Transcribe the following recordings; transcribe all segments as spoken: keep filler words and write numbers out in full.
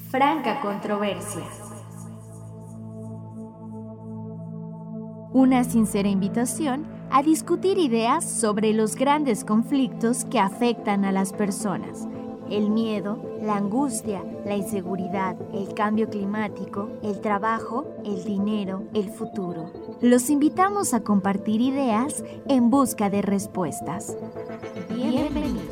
Franca Controversia. Una sincera invitación a discutir ideas sobre los grandes conflictos que afectan a las personas. El miedo, la angustia, la inseguridad, el cambio climático, el trabajo, el dinero, el futuro. Los invitamos a compartir ideas en busca de respuestas. Bienvenidos.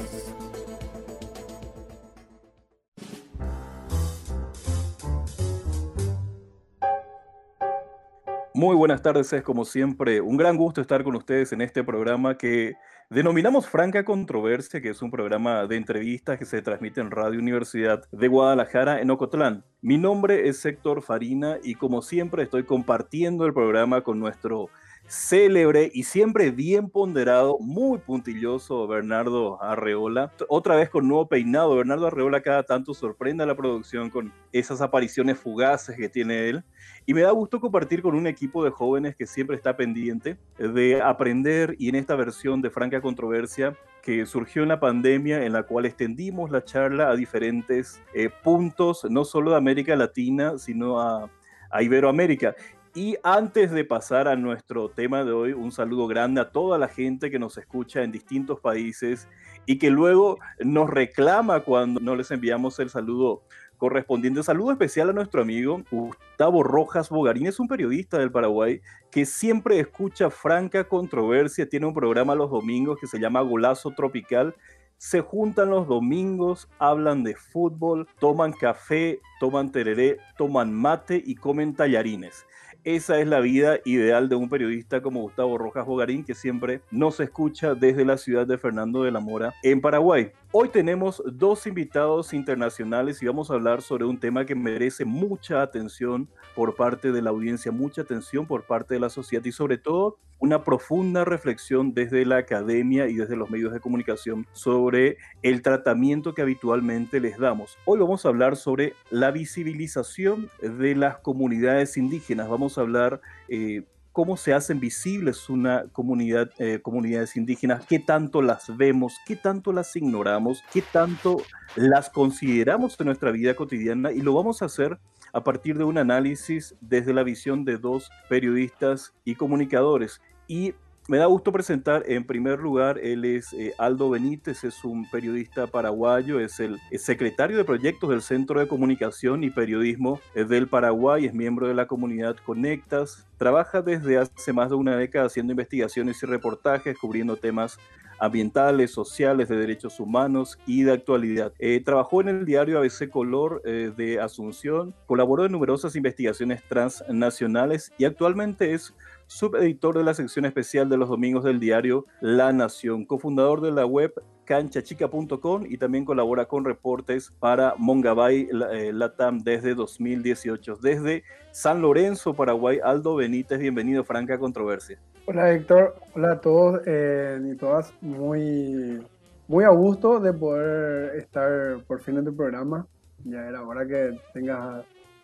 Muy buenas tardes, es como siempre un gran gusto estar con ustedes en este programa que denominamos Franca Controversia, que es un programa de entrevistas que se transmite en Radio Universidad de Guadalajara en Ocotlán. Mi nombre es Héctor Farina y como siempre estoy compartiendo el programa con nuestro célebre y siempre bien ponderado, muy puntilloso Bernardo Arreola. Otra vez con nuevo peinado. Bernardo Arreola cada tanto sorprende a la producción con esas apariciones fugaces que tiene él. Y me da gusto compartir con un equipo de jóvenes que siempre está pendiente de aprender, y en esta versión de Franca Controversia que surgió en la pandemia, en la cual extendimos la charla a diferentes eh, puntos, no solo de América Latina, sino a, a Iberoamérica. Y antes de pasar a nuestro tema de hoy, un saludo grande a toda la gente que nos escucha en distintos países y que luego nos reclama cuando no les enviamos el saludo correspondiente. Saludo especial a nuestro amigo Gustavo Rojas Bogarín, es un periodista del Paraguay que siempre escucha Franca Controversia, tiene un programa los domingos que se llama Golazo Tropical. Se juntan los domingos, hablan de fútbol, toman café, toman tereré, toman mate y comen tallarines. Esa es la vida ideal de un periodista como Gustavo Rojas Bogarín, que siempre nos escucha desde la ciudad de Fernando de la Mora, en Paraguay. Hoy tenemos dos invitados internacionales y vamos a hablar sobre un tema que merece mucha atención por parte de la audiencia, mucha atención por parte de la sociedad y sobre todo una profunda reflexión desde la academia y desde los medios de comunicación sobre el tratamiento que habitualmente les damos. Hoy vamos a hablar sobre la visibilización de las comunidades indígenas. Vamos a hablar eh, cómo se hacen visibles una comunidad, eh, comunidades indígenas, qué tanto las vemos, qué tanto las ignoramos, qué tanto las consideramos en nuestra vida cotidiana, y lo vamos a hacer a partir de un análisis desde la visión de dos periodistas y comunicadores. Y me da gusto presentar en primer lugar, él es eh, Aldo Benítez, es un periodista paraguayo, es el es secretario de proyectos del Centro de Comunicación y Periodismo eh, del Paraguay, es miembro de la comunidad Conectas, trabaja desde hace más de una década haciendo investigaciones y reportajes, cubriendo temas ambientales, sociales, de derechos humanos y de actualidad. Eh, trabajó en el diario A B C Color eh, de Asunción, colaboró en numerosas investigaciones transnacionales y actualmente es subeditor de la sección especial de los domingos del diario La Nación, cofundador de la web cancha chica punto com y también colabora con reportes para Mongabay eh, Latam desde dos mil dieciocho. Desde San Lorenzo, Paraguay, Aldo Benítez, bienvenido a Franca Controversia. Hola Héctor, hola a todos eh, y todas, muy, muy a gusto de poder estar por fin en tu programa. Ya era hora que tengas a,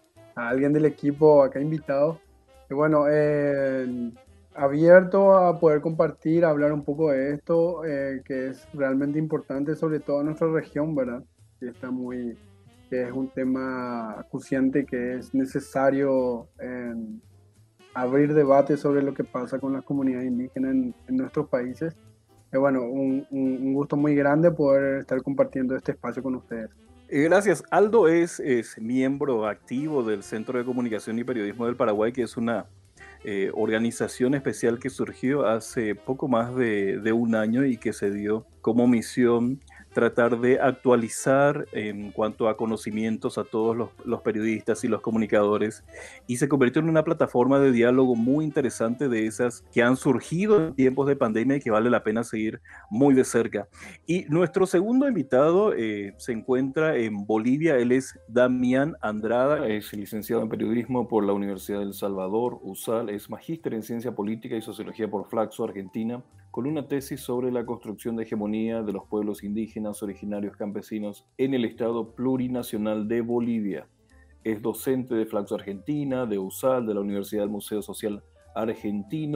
a alguien del equipo acá invitado. Y bueno, eh, abierto a poder compartir, hablar un poco de esto, eh, que es realmente importante, sobre todo en nuestra región, ¿verdad? Que está muy, que es un tema acuciante, que es necesario eh, abrir debate sobre lo que pasa con las comunidades indígenas en, en nuestros países. Y bueno, un, un, un gusto muy grande poder estar compartiendo este espacio con ustedes. Gracias. Aldo es, es miembro activo del Centro de Comunicación y Periodismo del Paraguay, que es una eh, organización especial que surgió hace poco más de, de un año y que se dio como misión tratar de actualizar en cuanto a conocimientos a todos los, los periodistas y los comunicadores, y se convirtió en una plataforma de diálogo muy interesante, de esas que han surgido en tiempos de pandemia y que vale la pena seguir muy de cerca. Y nuestro segundo invitado eh, se encuentra en Bolivia. Él es Damián Andrada, es licenciado en periodismo por la Universidad del Salvador, U S A L, es magíster en ciencia política y sociología por Flaxo, Argentina, con una tesis sobre la construcción de hegemonía de los pueblos indígenas originarios campesinos en el Estado Plurinacional de Bolivia. Es docente de Flaxo Argentina, de U S A L, de la Universidad del Museo Social Argentino,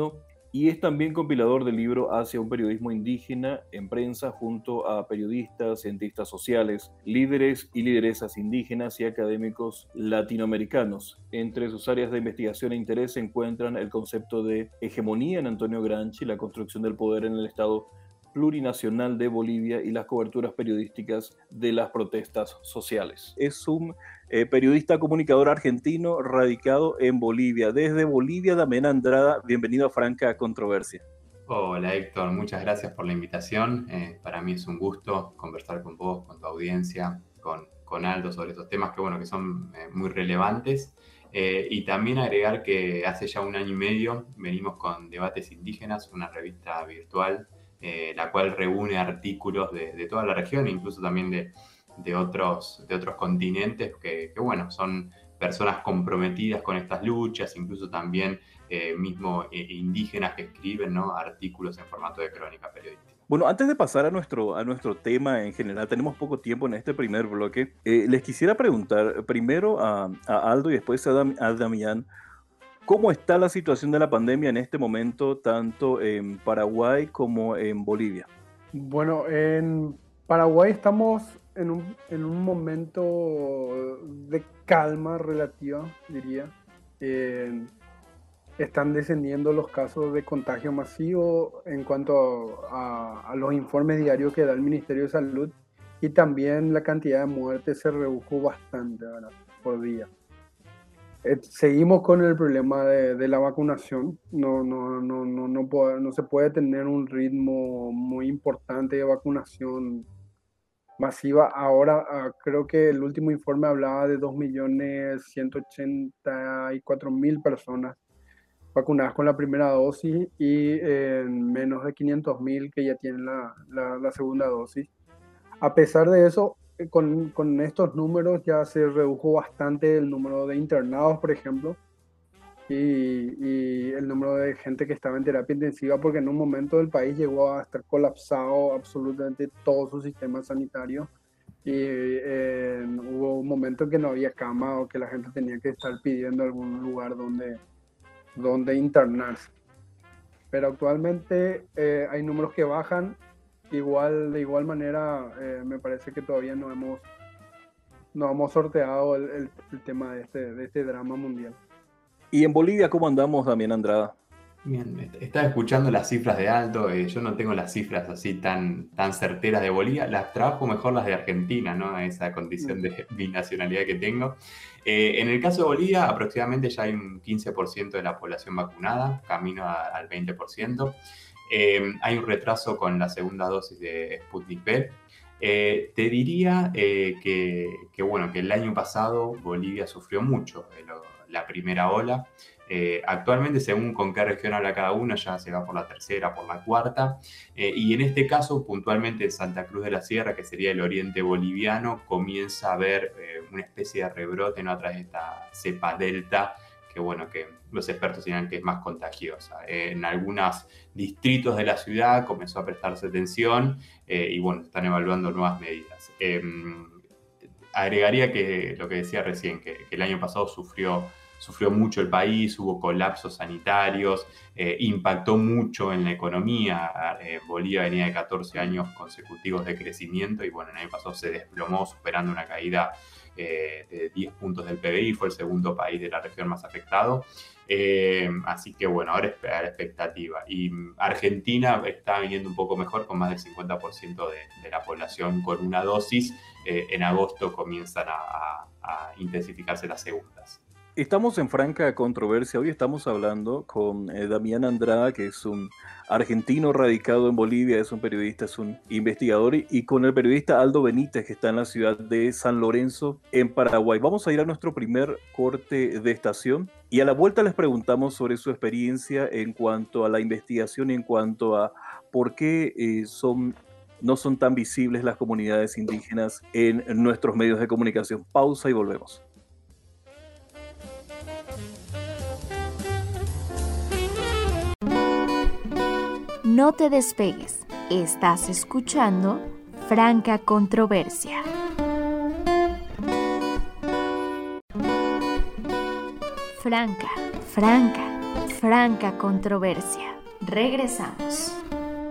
y es también compilador del libro Hacia un periodismo indígena en prensa, junto a periodistas, cientistas sociales, líderes y lideresas indígenas y académicos latinoamericanos. Entre sus áreas de investigación e interés se encuentran el concepto de hegemonía en Antonio Gramsci, la construcción del poder en el Estado plurinacional de Bolivia y las coberturas periodísticas de las protestas sociales. Es un eh, periodista comunicador argentino radicado en Bolivia. Desde Bolivia, Damián Andrada, bienvenido a Franca Controversia. Hola Héctor, muchas gracias por la invitación. Eh, para mí es un gusto conversar con vos, con tu audiencia, con, con Aldo sobre estos temas que, bueno, que son eh, muy relevantes. Eh, y también agregar que hace ya un año y medio venimos con Debates Indígenas, una revista virtual Eh, la cual reúne artículos de, de toda la región, incluso también de, de, otros, de otros continentes que, que, bueno, son personas comprometidas con estas luchas, incluso también eh, mismo eh, indígenas que escriben, ¿no?, artículos en formato de crónica periodística. Bueno, antes de pasar a nuestro, a nuestro tema en general, tenemos poco tiempo en este primer bloque. Eh, les quisiera preguntar primero a, a Aldo y después a, Dam, a Damián, ¿cómo está la situación de la pandemia en este momento, tanto en Paraguay como en Bolivia? Bueno, en Paraguay estamos en un, en un momento de calma relativa, diría. Eh, están descendiendo los casos de contagio masivo en cuanto a, a los informes diarios que da el Ministerio de Salud, y también la cantidad de muertes se redujo bastante, ¿verdad?, por día. Seguimos con el problema de, de la vacunación. No, no, no, no, no, puede, no se puede tener un ritmo muy importante de vacunación masiva. Ahora uh, creo que el último informe hablaba de dos millones ciento ochenta y cuatro mil personas vacunadas con la primera dosis y eh, menos de quinientos mil que ya tienen la, la, la segunda dosis. A pesar de eso, Con, con estos números ya se redujo bastante el número de internados, por ejemplo, y, y el número de gente que estaba en terapia intensiva, porque en un momento el país llegó a estar colapsado absolutamente todo su sistema sanitario, y eh, hubo un momento en que no había cama o que la gente tenía que estar pidiendo algún lugar donde, donde internarse. Pero actualmente eh, hay números que bajan. Igual, de igual manera, eh, me parece que todavía no hemos, no hemos sorteado el, el, el tema de este, de este drama mundial. ¿Y en Bolivia cómo andamos, Damián Andrada? Bien, estaba escuchando las cifras de Aldo. Eh, yo no tengo las cifras así tan, tan certeras de Bolivia, las trabajo mejor las de Argentina, ¿no?, esa condición de binacionalidad que tengo. Eh, en el caso de Bolivia, aproximadamente ya hay un quince por ciento de la población vacunada, camino a, al veinte por ciento. Eh, hay un retraso con la segunda dosis de Sputnik V. Eh, te diría eh, que, que, bueno, que el año pasado Bolivia sufrió mucho eh, lo, la primera ola. Eh, actualmente, según con qué región habla cada uno, ya se va por la tercera, por la cuarta. Eh, y en este caso, puntualmente en Santa Cruz de la Sierra, que sería el oriente boliviano, comienza a haber eh, una especie de rebrote, ¿no?, a través de esta cepa delta, que bueno, que los expertos dirán que es más contagiosa. Eh, en algunos distritos de la ciudad comenzó a prestarse atención eh, y bueno, están evaluando nuevas medidas. Eh, agregaría que lo que decía recién, que, que el año pasado sufrió, sufrió mucho el país, hubo colapsos sanitarios, eh, impactó mucho en la economía. Eh, Bolivia venía de catorce años consecutivos de crecimiento y bueno, el año pasado se desplomó, superando una caída Eh, de diez puntos del P B I, fue el segundo país de la región más afectado. Eh, así que bueno, ahora es a la expectativa. Y Argentina está viniendo un poco mejor, con más del cincuenta por ciento de, de la población con una dosis. Eh, en agosto comienzan a, a, a intensificarse las segundas. Estamos en Franca Controversia. Hoy estamos hablando con eh, Damián Andrada, que es un argentino radicado en Bolivia, es un periodista, es un investigador, y, y con el periodista Aldo Benítez, que está en la ciudad de San Lorenzo, en Paraguay. Vamos a ir a nuestro primer corte de estación y a la vuelta les preguntamos sobre su experiencia en cuanto a la investigación, en cuanto a por qué eh, son, no son tan visibles las comunidades indígenas en nuestros medios de comunicación. Pausa y volvemos. No te despegues. Estás escuchando Franca Controversia. Franca, franca, franca controversia. Regresamos.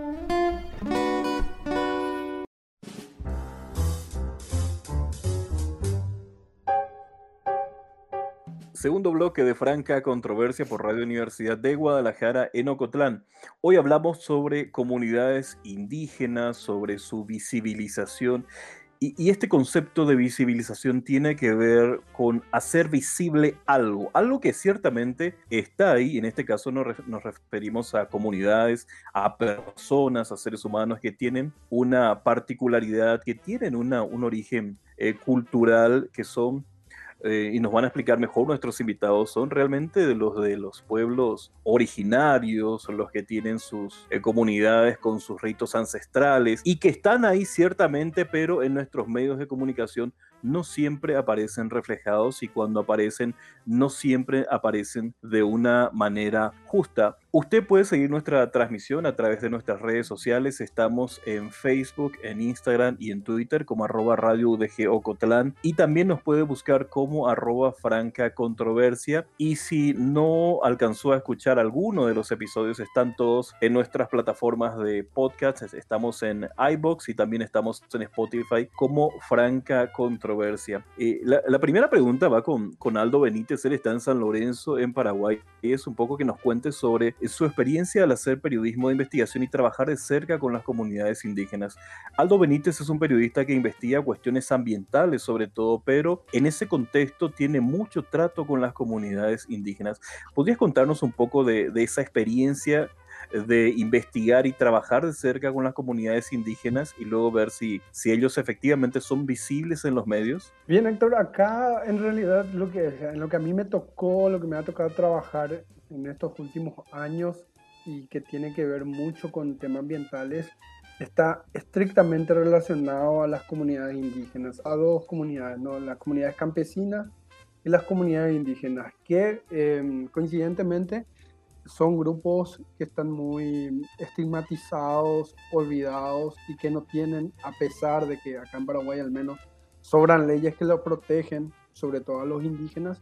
Segundo bloque de Franca Controversia por Radio Universidad de Guadalajara en Ocotlán. Hoy hablamos sobre comunidades indígenas, sobre su visibilización. Y, y este concepto de visibilización tiene que ver con hacer visible algo, algo que ciertamente está ahí. En este caso nos, ref- nos referimos a comunidades, a personas, a seres humanos que tienen una particularidad, que tienen una, un origen eh, cultural, que son eh, y nos van a explicar mejor nuestros invitados, son realmente de los de los pueblos originarios, son los que tienen sus eh, comunidades con sus ritos ancestrales y que están ahí ciertamente, pero en nuestros medios de comunicación no siempre aparecen reflejados, y cuando aparecen no siempre aparecen de una manera justa. Usted puede seguir nuestra transmisión a través de nuestras redes sociales. Estamos en Facebook, en Instagram y en Twitter como arroba Radio U D G Ocotlán, y también nos puede buscar como arroba Franca Controversia. Y si no alcanzó a escuchar alguno de los episodios, están todos en nuestras plataformas de podcast. Estamos en iVoox y también estamos en Spotify como Franca Controversia. Eh, la, la primera pregunta va con, con Aldo Benítez. Él está en San Lorenzo, en Paraguay. Es un poco que nos cuente sobre su experiencia al hacer periodismo de investigación y trabajar de cerca con las comunidades indígenas. Aldo Benítez es un periodista que investiga cuestiones ambientales sobre todo, pero en ese contexto tiene mucho trato con las comunidades indígenas. ¿Podrías contarnos un poco de, de esa experiencia de investigar y trabajar de cerca con las comunidades indígenas y luego ver si, si ellos efectivamente son visibles en los medios? Bien, Héctor, acá en realidad lo que, en lo que a mí me tocó, lo que me ha tocado trabajar en estos últimos años y que tiene que ver mucho con temas ambientales, está estrictamente relacionado a las comunidades indígenas, a dos comunidades, ¿no? Las comunidades campesinas y las comunidades indígenas, que eh, coincidentemente son grupos que están muy estigmatizados, olvidados y que no tienen, a pesar de que acá en Paraguay al menos sobran leyes que los protegen, sobre todo a los indígenas,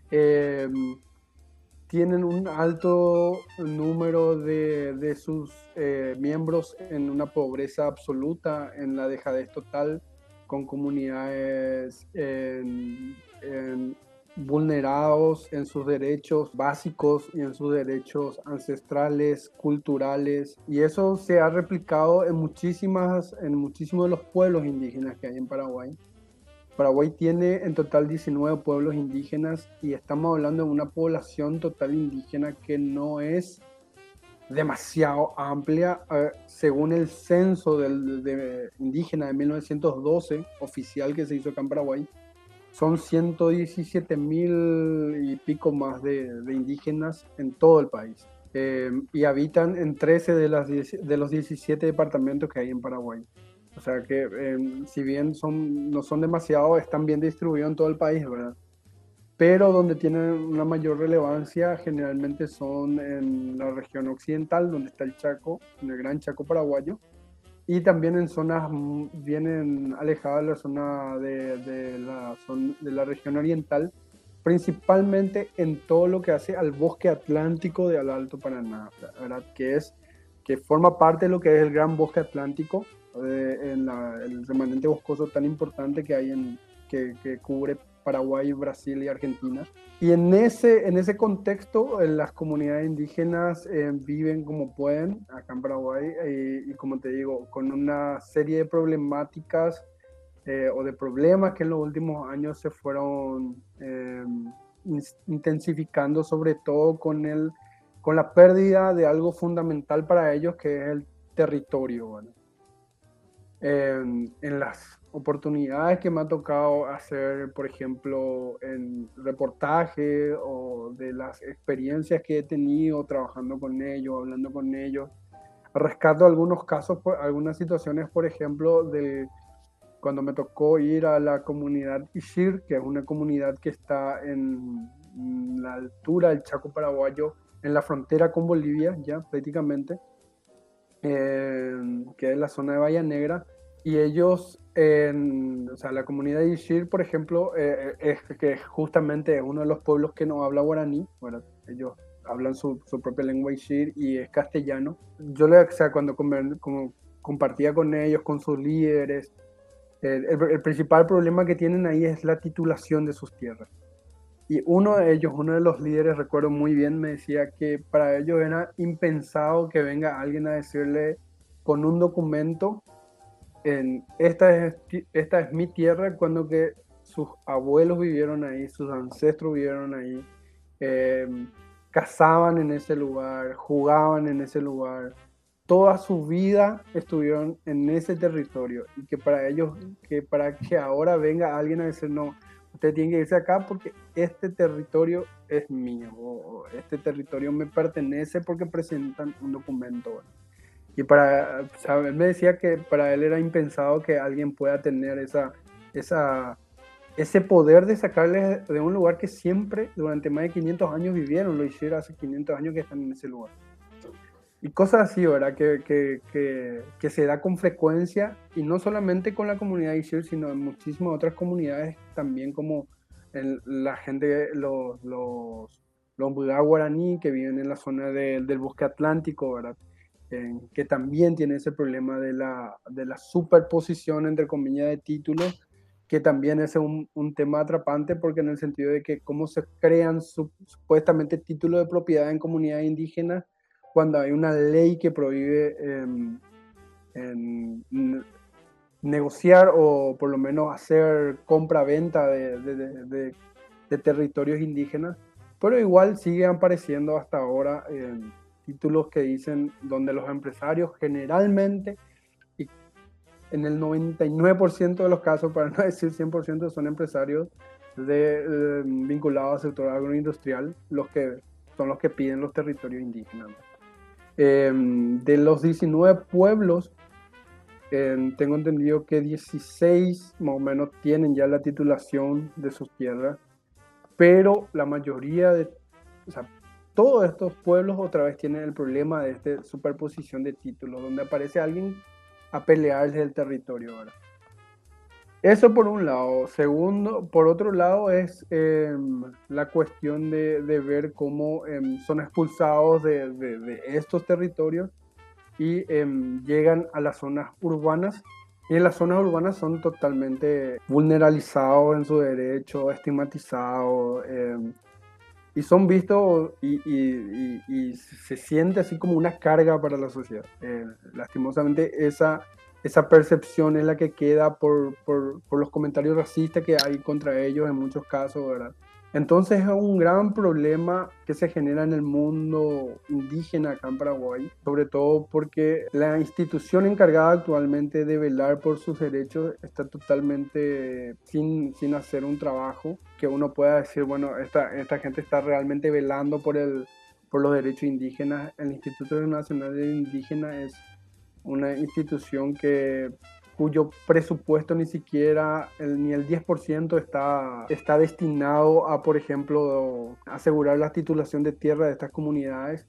eh, tienen un alto número de, de sus eh, miembros en una pobreza absoluta, en la dejadez total, con comunidades en, en vulnerados en sus derechos básicos y en sus derechos ancestrales, culturales, y eso se ha replicado en muchísimas, en muchísimos de los pueblos indígenas que hay en Paraguay. Paraguay tiene en total diecinueve pueblos indígenas y estamos hablando de una población total indígena que no es demasiado amplia. Eh, según el censo del, de indígena de mil novecientos doce, oficial, que se hizo acá en Paraguay, son ciento diecisiete mil y pico más de, de indígenas en todo el país. Eh, y habitan en trece de, las diez, de los diecisiete departamentos que hay en Paraguay. O sea que eh, si bien son, no son demasiados, están bien distribuidos en todo el país, ¿verdad? Pero donde tienen una mayor relevancia generalmente son en la región occidental, donde está el Chaco, en el Gran Chaco paraguayo, y también en zonas bien alejadas de la zona de, de, la, zona de la región oriental, principalmente en todo lo que hace al bosque atlántico de al Alto Paraná, ¿verdad? Que, es, que forma parte de lo que es el Gran Bosque Atlántico, eh, en la, el remanente boscoso tan importante que hay en, que, que cubre Paraguay, Brasil y Argentina. Y en ese, en ese contexto, eh, las comunidades indígenas eh, viven como pueden acá en Paraguay, eh, y como te digo, con una serie de problemáticas eh, o de problemas que en los últimos años se fueron eh, intensificando, sobre todo con, el, con la pérdida de algo fundamental para ellos, que es el territorio. Bueno. Eh, en las oportunidades que me ha tocado hacer, por ejemplo, en reportaje o de las experiencias que he tenido trabajando con ellos, hablando con ellos, rescato algunos casos, algunas situaciones, por ejemplo, de cuando me tocó ir a la comunidad Ixir, que es una comunidad que está en, en la altura del Chaco paraguayo, en la frontera con Bolivia, ya prácticamente, eh, que es la zona de Bahía Negra. Y ellos, en, o sea, la comunidad de Ixir, por ejemplo, eh, es que justamente es uno de los pueblos que no habla guaraní. Bueno, ellos hablan su, su propia lengua Ishir y es castellano. Yo le, o sea, cuando comer, como compartía con ellos, con sus líderes, el, el, el principal problema que tienen ahí es la titulación de sus tierras. Y uno de ellos, uno de los líderes, recuerdo muy bien, me decía que para ellos era impensado que venga alguien a decirle con un documento, en, esta, es, esta es mi tierra, cuando que sus abuelos vivieron ahí, sus ancestros vivieron ahí, eh, cazaban en ese lugar, jugaban en ese lugar, toda su vida estuvieron en ese territorio, y que para ellos, que para que ahora venga alguien a decir no, usted tiene que irse acá porque este territorio es mío, o este territorio me pertenece porque presentan un documento. Y para, o sea, él me decía que para él era impensado que alguien pueda tener esa, esa, ese poder de sacarles de un lugar que siempre durante más de quinientos años vivieron, lo hicieron hace quinientos años que están en ese lugar. Y cosas así, ¿verdad? Que, que, que, que se da con frecuencia, y no solamente con la comunidad Ishir, sino en muchísimas otras comunidades también, como en la gente, los, los, los Mbudá guaraní que viven en la zona de, del bosque atlántico, ¿verdad? Eh, que también tiene ese problema de la, de la superposición, entre comillas, de títulos, que también es un, un tema atrapante, porque en el sentido de que cómo se crean su, supuestamente títulos de propiedad en comunidades indígenas, cuando hay una ley que prohíbe eh, en negociar o por lo menos hacer compra-venta de, de, de, de, de territorios indígenas, pero igual siguen apareciendo hasta ahora eh, títulos que dicen donde los empresarios generalmente, y en el noventa y nueve por ciento de los casos, para no decir cien por ciento, son empresarios de, eh, vinculados al sector agroindustrial, los que son los que piden los territorios indígenas. Eh, de los diecinueve pueblos, eh, tengo entendido que dieciséis más o menos tienen ya la titulación de sus tierras, pero la mayoría de, o sea, todos estos pueblos otra vez tienen el problema de esta superposición de títulos, donde aparece alguien a pelearles el territorio ahora. Eso por un lado. Segundo, por otro lado es eh, la cuestión de, de ver cómo eh, son expulsados de, de, de estos territorios y eh, llegan a las zonas urbanas, y en las zonas urbanas son totalmente vulnerabilizados en su derecho, estigmatizados, eh, y son vistos y, y, y, y se siente así como una carga para la sociedad. Eh, lastimosamente esa... Esa percepción es la que queda por, por, por los comentarios racistas que hay contra ellos en muchos casos, ¿verdad? Entonces es un gran problema que se genera en el mundo indígena acá en Paraguay, sobre todo porque la institución encargada actualmente de velar por sus derechos está totalmente sin, sin hacer un trabajo que uno pueda decir, bueno, esta, esta gente está realmente velando por, el, por los derechos indígenas. El Instituto Nacional de Indígenas es una institución que, cuyo presupuesto ni siquiera el, ni el diez por ciento está, está destinado a, por ejemplo, asegurar la titulación de tierra de estas comunidades.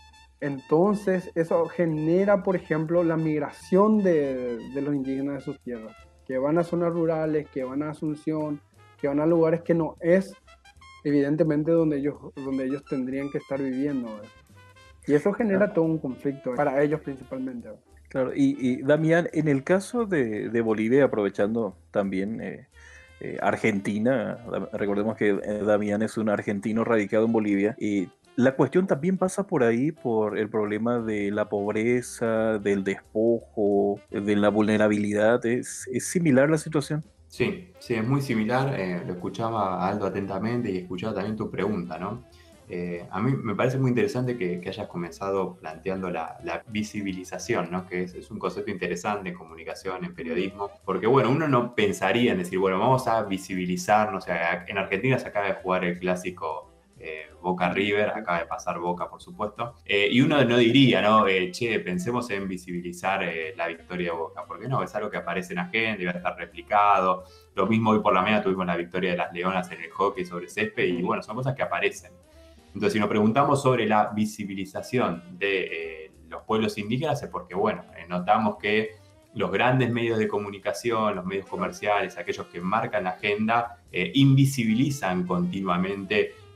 Entonces eso genera, por ejemplo, la migración de, de los indígenas de sus tierras, que van a zonas rurales, que van a Asunción, que van a lugares que no es evidentemente donde ellos, donde ellos tendrían que estar viviendo, ¿verdad? Y eso genera todo un conflicto para ellos principalmente, ¿verdad? Claro, y, y Damián, en el caso de, de Bolivia, aprovechando también eh, eh, Argentina, recordemos que eh, Damián es un argentino radicado en Bolivia, y la cuestión también pasa por ahí, por el problema de la pobreza, del despojo, de la vulnerabilidad. ¿Es, es similar la situación? Sí, sí, es muy similar. Eh, lo escuchaba Aldo atentamente y escuchaba también tu pregunta, ¿no? Eh, a mí me parece muy interesante que, que hayas comenzado planteando la, la visibilización, ¿no? Que es, es un concepto interesante en comunicación, en periodismo, porque bueno, uno no pensaría en decir, bueno, vamos a visibilizarnos. O sea, en Argentina se acaba de jugar el clásico eh, Boca River, acaba de pasar Boca, por supuesto, eh, y uno no diría, ¿no? Eh, che, pensemos en visibilizar eh, la victoria de Boca, porque no, es algo que aparece en la agenda y va a estar replicado. Lo mismo hoy por la mañana tuvimos la victoria de las Leonas en el hockey sobre césped, y bueno, son cosas que aparecen. Entonces, si nos preguntamos sobre la visibilización de eh, los pueblos indígenas, es porque, bueno, eh, notamos que los grandes medios de comunicación, los medios comerciales, aquellos que marcan la agenda, eh, invisibilizan continuamente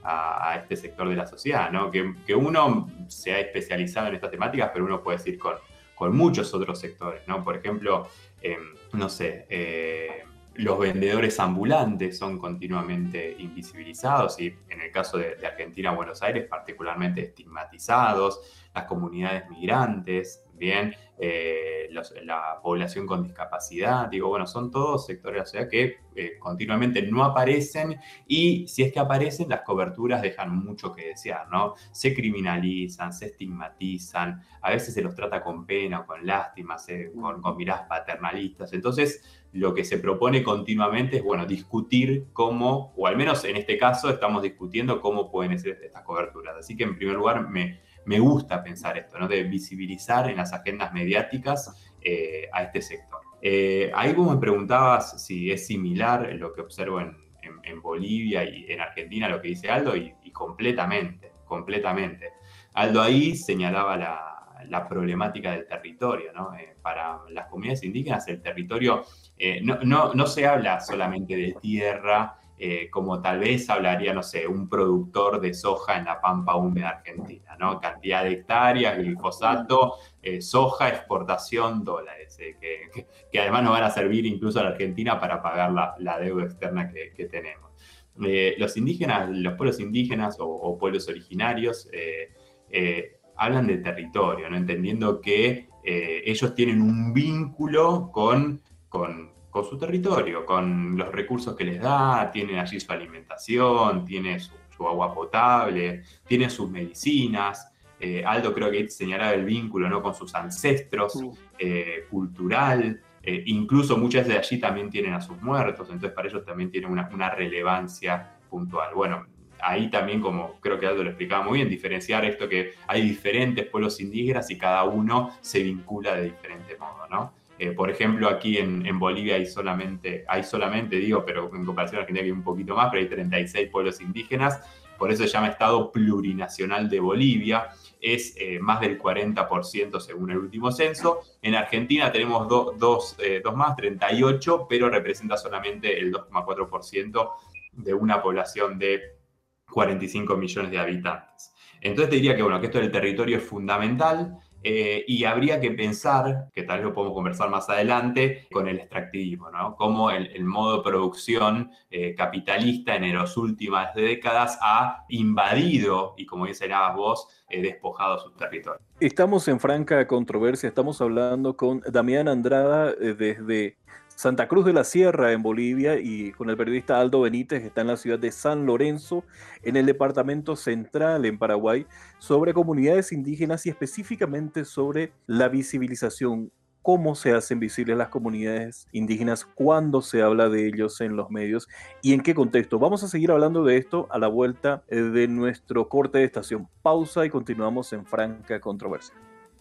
a, a este sector de la sociedad, ¿no? Que, que uno se ha especializado en estas temáticas, pero uno puede decir con, con muchos otros sectores, ¿no? Por ejemplo, eh, no sé, eh, los vendedores ambulantes son continuamente invisibilizados y en el caso de, de Argentina, Buenos Aires, particularmente estigmatizados, las comunidades migrantes, bien, eh, los, la población con discapacidad, digo, bueno, son todos sectores de la sociedad que eh, continuamente no aparecen y si es que aparecen, las coberturas dejan mucho que desear, ¿no? Se criminalizan, se estigmatizan, a veces se los trata con pena o con lástima, se, con, con miradas paternalistas, entonces lo que se propone continuamente es, bueno, discutir cómo, o al menos en este caso estamos discutiendo cómo pueden ser estas coberturas. Así que en primer lugar me, me gusta pensar esto, ¿no? De visibilizar en las agendas mediáticas eh, a este sector. Eh, ahí vos me preguntabas si es similar lo que observo en, en, en Bolivia y en Argentina, lo que dice Aldo, y, y completamente, completamente. Aldo ahí señalaba la, la problemática del territorio, ¿no? Eh, para las comunidades indígenas el territorio eh, no, no, no se habla solamente de tierra, eh, como tal vez hablaría, no sé, un productor de soja en la pampa húmeda argentina, ¿no? Cantidad de hectáreas, glifosato, eh, soja, exportación, dólares, eh, que, que, que además nos van a servir incluso a la Argentina para pagar la, la deuda externa que, que tenemos. Eh, los indígenas, los pueblos indígenas o, o pueblos originarios eh, eh, hablan de territorio, ¿no? Entendiendo que eh, ellos tienen un vínculo con, con, con su territorio, con los recursos que les da, tienen allí su alimentación, tienen su, su agua potable, tienen sus medicinas. Eh, Aldo creo que señalaba el vínculo, ¿no? Con sus ancestros, eh, cultural, eh, incluso muchas de allí también tienen a sus muertos, entonces para ellos también tiene una, una relevancia puntual. Bueno, ahí también, como creo que Aldo lo explicaba muy bien, diferenciar esto que hay diferentes pueblos indígenas y cada uno se vincula de diferente modo, ¿no? Eh, por ejemplo, aquí en, en Bolivia hay solamente, hay solamente, digo, pero en comparación a Argentina hay un poquito más, pero hay treinta y seis pueblos indígenas, por eso se llama Estado Plurinacional de Bolivia, es eh, más del cuarenta por ciento según el último censo. En Argentina tenemos do, dos, eh, dos más, treinta y ocho, pero representa solamente el dos coma cuatro por ciento de una población de cuarenta y cinco millones de habitantes. Entonces te diría que, bueno, que esto del territorio es fundamental eh, y habría que pensar, que tal vez lo podemos conversar más adelante, con el extractivismo, ¿no? Cómo el, el modo de producción eh, capitalista en las últimas décadas ha invadido y, como mencionabas vos, eh, despojado sus territorios. Estamos en franca controversia, estamos hablando con Damián Andrada eh, desde Santa Cruz de la Sierra, en Bolivia, y con el periodista Aldo Benítez, que está en la ciudad de San Lorenzo, en el departamento central, en Paraguay, sobre comunidades indígenas y específicamente sobre la visibilización. Cómo se hacen visibles las comunidades indígenas, cuándo se habla de ellos en los medios y en qué contexto. Vamos a seguir hablando de esto a la vuelta de nuestro corte de estación. Pausa y continuamos en franca controversia.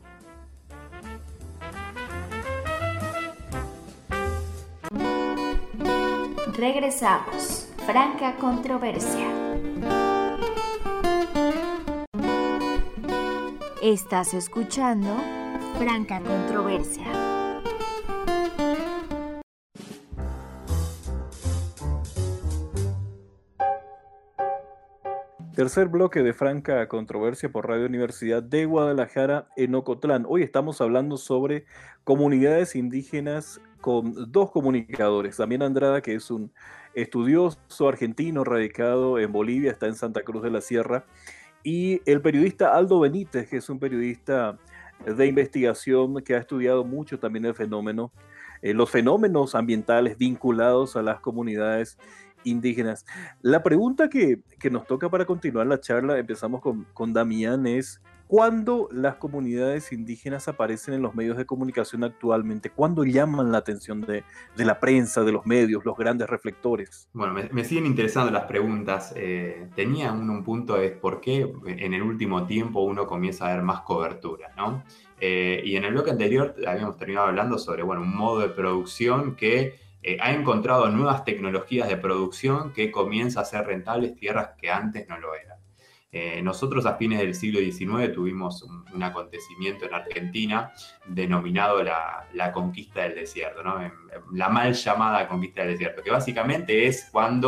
Regresamos. Franca controversia. Estás escuchando Franca controversia. Tercer bloque de franca controversia por Radio Universidad de Guadalajara en Ocotlán. Hoy estamos hablando sobre comunidades indígenas con dos comunicadores. Damián Andrada, que es un estudioso argentino radicado en Bolivia, está en Santa Cruz de la Sierra, y el periodista Aldo Benítez, que es un periodista de investigación que ha estudiado mucho también el fenómeno, eh, los fenómenos ambientales vinculados a las comunidades indígenas. La pregunta que, que nos toca para continuar la charla, empezamos con, con Damián, es ¿cuándo las comunidades indígenas aparecen en los medios de comunicación actualmente? ¿Cuándo llaman la atención de, de la prensa, de los medios, los grandes reflectores? Bueno, me, me siguen interesando las preguntas. Eh, tenía un, un punto de por qué en el último tiempo uno comienza a ver más cobertura, ¿no? Eh, y en el bloque anterior habíamos terminado hablando sobre, bueno, un modo de producción que eh, ha encontrado nuevas tecnologías de producción que comienza a ser rentables tierras que antes no lo eran. Eh, nosotros a fines del siglo diecinueve tuvimos un, un acontecimiento en Argentina denominado la, la conquista del desierto, ¿no? La mal llamada conquista del desierto, que básicamente es cuando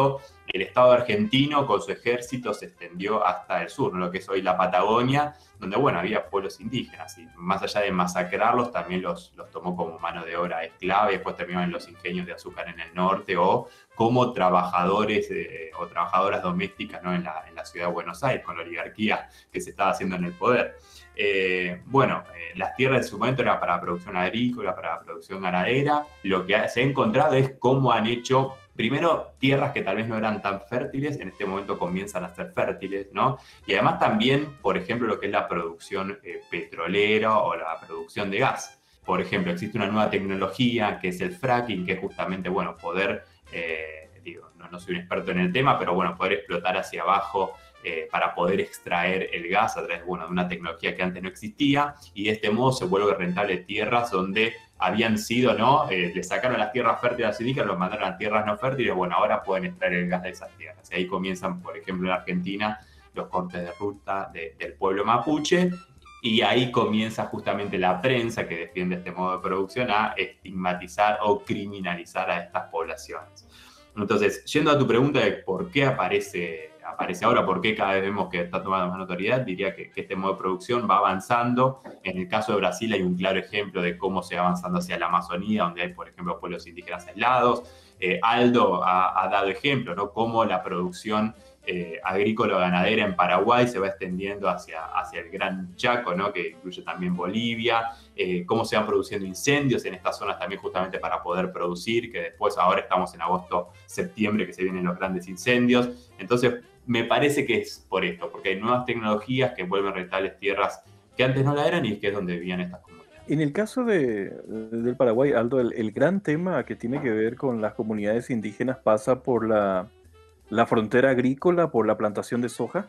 el Estado argentino con su ejército se extendió hasta el sur, ¿no? Lo que es hoy la Patagonia, donde, bueno, había pueblos indígenas, y más allá de masacrarlos, también los, los tomó como mano de obra esclava, y después terminaron en los ingenios de azúcar en el norte, o como trabajadores eh, o trabajadoras domésticas, ¿no? en, la, en la ciudad de Buenos Aires, con la oligarquía que se estaba haciendo en el poder. Eh, bueno, eh, las tierras en su momento eran para producción agrícola, para producción ganadera. Lo que se ha encontrado es cómo han hecho, primero, tierras que tal vez no eran tan fértiles, en este momento comienzan a ser fértiles, ¿no? Y además también, por ejemplo, lo que es la producción eh, petrolera o la producción de gas. Por ejemplo, existe una nueva tecnología que es el fracking, que es justamente, bueno, poder, eh, digo, no, no soy un experto en el tema, pero bueno, poder explotar hacia abajo Eh, para poder extraer el gas a través, bueno, de una tecnología que antes no existía, y de este modo se vuelve rentable tierras donde habían sido, ¿no? Eh, le sacaron las tierras fértiles a los indígenas, los mandaron a tierras no fértiles, bueno, ahora pueden extraer el gas de esas tierras. Y ahí comienzan, por ejemplo, en Argentina, los cortes de ruta de, del pueblo mapuche, y ahí comienza justamente la prensa que defiende este modo de producción a estigmatizar o criminalizar a estas poblaciones. Entonces, yendo a tu pregunta de por qué aparece, aparece ahora, por qué cada vez vemos que está tomando más notoriedad, diría que, que este modo de producción va avanzando. En el caso de Brasil hay un claro ejemplo de cómo se va avanzando hacia la Amazonía, donde hay, por ejemplo, pueblos indígenas aislados. Eh, Aldo ha, ha dado ejemplo, ¿no? Cómo la producción eh, agrícola o ganadera en Paraguay se va extendiendo hacia, hacia el Gran Chaco, ¿no? Que incluye también Bolivia. Eh, cómo se van produciendo incendios en estas zonas también justamente para poder producir, que después ahora estamos en agosto, septiembre, que se vienen los grandes incendios. Entonces me parece que es por esto, porque hay nuevas tecnologías que vuelven rentables tierras que antes no la eran, y que es donde vivían estas comunidades. En el caso de, del Paraguay, Aldo, el, el gran tema que tiene que ver con las comunidades indígenas pasa por la, la frontera agrícola, por la plantación de soja.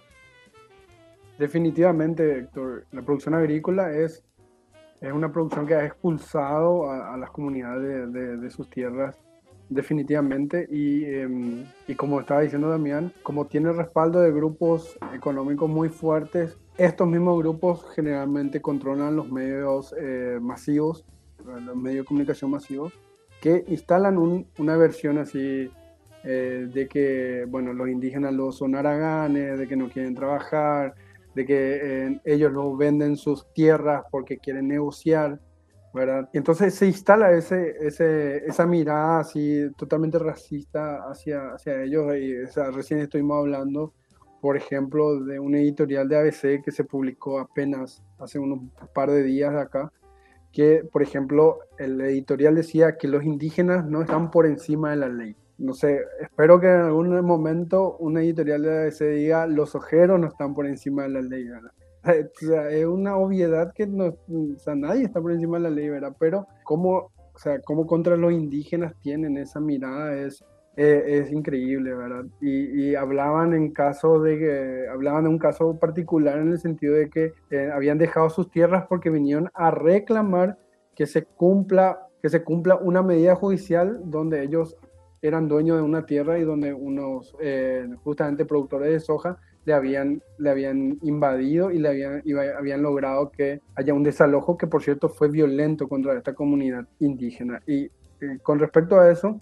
Definitivamente, Héctor, la producción agrícola es, es una producción que ha expulsado a, a las comunidades de, de, de sus tierras, definitivamente, y, eh, y como estaba diciendo Damián, como tiene respaldo de grupos económicos muy fuertes, estos mismos grupos generalmente controlan los medios eh, masivos, los medios de comunicación masivos, que instalan un, una versión así eh, de que, bueno, los indígenas los son haraganes, de que no quieren trabajar, de que eh, ellos no venden sus tierras porque quieren negociar, ¿verdad? Y entonces se instala ese, ese, esa mirada así totalmente racista hacia, hacia ellos. Y, o sea, recién estuvimos hablando, por ejemplo, de un editorial de A B C que se publicó apenas hace unos par de días de acá, que, por ejemplo, el editorial decía que los indígenas no están por encima de la ley. No sé, espero que en algún momento un editorial de A B C diga los ojeros no están por encima de la ley, ¿verdad? O sea, es una obviedad que no, o sea, nadie está por encima de la ley, ¿verdad? Pero cómo, o sea, cómo contra los indígenas tienen esa mirada es, es, es increíble, ¿verdad? Y, y hablaban en caso de que, hablaban de un caso particular en el sentido de que eh, habían dejado sus tierras porque vinieron a reclamar que se cumpla, que se cumpla una medida judicial donde ellos eran dueños de una tierra y donde unos eh, justamente productores de soja le habían, le habían invadido y le habían, y habían logrado que haya un desalojo que, por cierto, fue violento contra esta comunidad indígena. Y eh, con respecto a eso,